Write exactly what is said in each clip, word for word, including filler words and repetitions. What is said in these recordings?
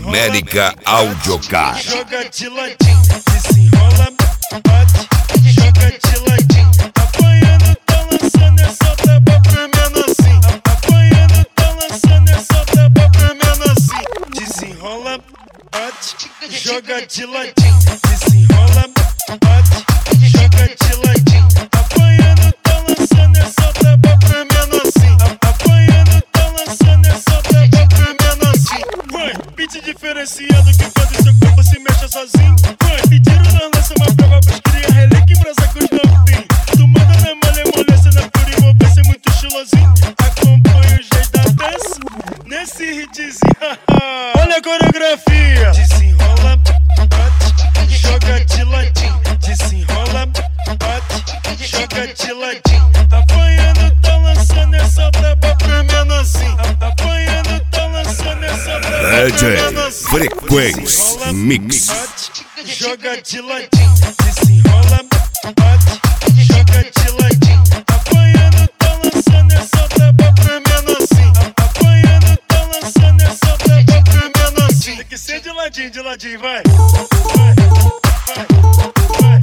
América Audiocast. Joga de ladinho, desenrola, bate, joga de ladinho. Apanhando, tá lançando essa taba pra menorzinho. Apanhando, tá lançando essa taba pra menorzinho. Desenrola, bate, joga de ladinho. Desenrola, bate, joga de ladinho. Apanhando, tá lançando essa taba pra menorzinho. Apanhando, tá lançando essa taba pra menorzinho. Vai, beat diferenciado que faz o seu corpo se mexa sozinho. Vai, pediram na lança uma prova pros cria, relíquia em brasa com os novinhos. Tu manda na malemolência, na pura envolvência, muito estilosinho. Acompanha os reis da dança nesse hitzinho. Olha a coreografia. Desenrola, bate, joga de ladinho. Desenrola, bate, joga de ladinho. Apanhando, tá lançando essa taba pra menorzinho. Apanhando, tá lançando essa taba pra D J menorzinho. Frequência Mix. Joga de ladinho, desenrola, bate, joga de ladinho. Apanhando, tá lançando essa taba pra menorzinho. Apanhando, tá lançando essa taba pra menorzinho. Tem que ser de ladinho, de ladinho, vai. Vai, vai, vai,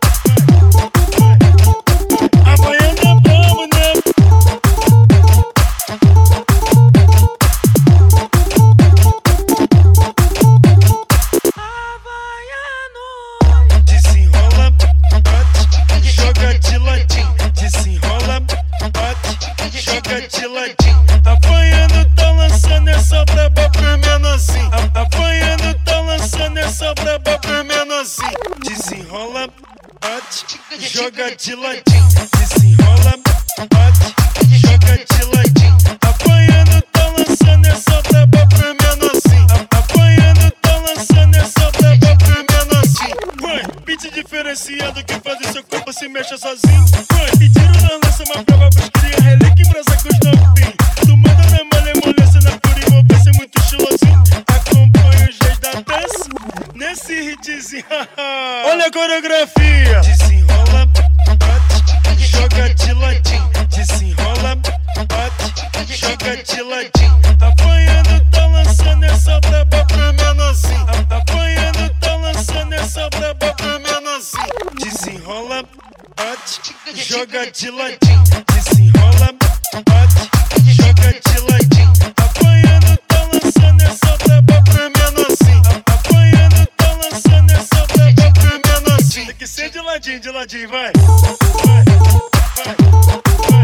vai. Apanhando é bom, né? Desenrola, bate, joga de ladinho. Desenrola, bate, joga de ladinho. Apanhando, tá lançando essa braba pra menorzinho. Apanhando, tá lançando essa braba pra menorzinho. Desenrola, bate, joga de ladinho. Desenrola, bate, joga de ladinho. Apanhando, tá lançando essa braba pra menorzinho. Apanhando, tá lançando essa braba pra menorzinho. Vai, beat diferenciado que faz o seu corpo se mexa sozinho. Vai, pediram na lança uma prova pros cria, relíquia em brasa com os novinhos. Tu manda na malemolência, na pura envolvência, muito estilosinho. Acompanha os reis da dança nesse hitzinho. Olha a coreografia. Desenrola, bate, joga de ladinho. Desenrola, bate, joga de ladinho. Apanhando, tá lançando essa braba pra menorzinho. Apanhando, tá lançando essa braba pra menorzinho. Desenrola, bate, joga de ladinho. Desenrola, bate, joga de ladinho. Apanhando, tá lançando essa braba pra menorzinho. Apanhando, tá lançando essa braba pra menorzinho. Tem que ser de ladinho, de ladinho, vai. Vai, vai, vai.